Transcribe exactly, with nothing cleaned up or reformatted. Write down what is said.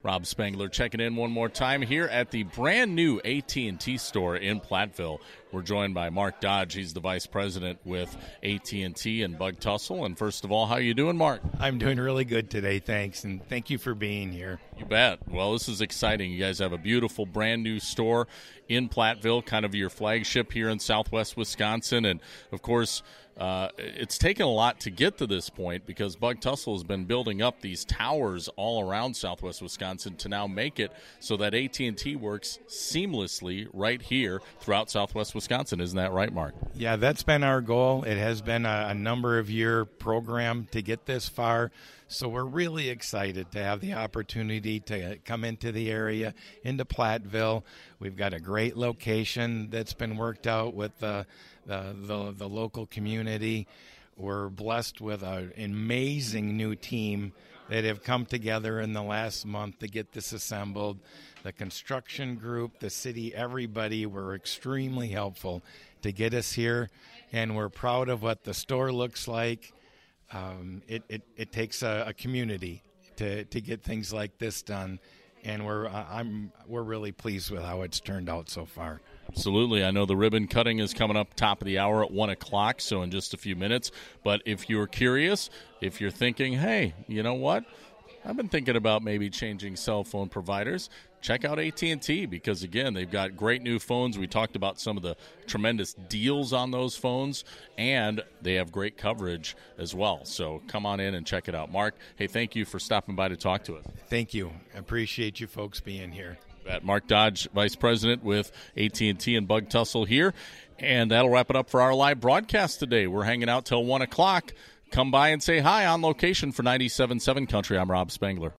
Rob Spangler checking in one more time here at the brand new A T and T store in Platteville. We're joined by Mark Dodge. He's the vice president with A T and T and Bug Tussle. And first of all, how you doing, Mark? I'm doing really good today, thanks, and thank you for being here. You bet. Well, this is exciting. You guys have a beautiful brand new store in Platteville, kind of your flagship here in southwest Wisconsin. And, of course, Uh, it's taken a lot to get to this point because Bug Tussle has been building up these towers all around southwest Wisconsin to now make it so that A T and T works seamlessly right here throughout southwest Wisconsin. Isn't that right, Mark? Yeah, that's been our goal. It has been a, a number of year program to get this far. So we're really excited to have the opportunity to come into the area, into Platteville. We've got a great location that's been worked out with the the, the, the local community. We're blessed with an amazing new team that have come together in the last month to get this assembled. The construction group, the city, everybody were extremely helpful to get us here, and we're proud of what the store looks like. Um, it, it, it takes a, a community to, to get things like this done, and we're I'm we're really pleased with how it's turned out so far. Absolutely. I know the ribbon cutting is coming up top of the hour at one o'clock, so in just a few minutes. But if you're curious, if you're thinking, hey, you know what? I've been thinking about maybe changing cell phone providers. Check out A T and T because, again, they've got great new phones. We talked about some of the tremendous deals on those phones, and they have great coverage as well. So come on in and check it out. Mark, hey, thank you for stopping by to talk to us. Thank you. I appreciate you folks being here. Mark Dodge, Vice President with A T and T and Bug Tussle here. And that'll wrap it up for our live broadcast today. We're hanging out till one o'clock. Come by and say hi on location for ninety-seven point seven Country. I'm Rob Spangler.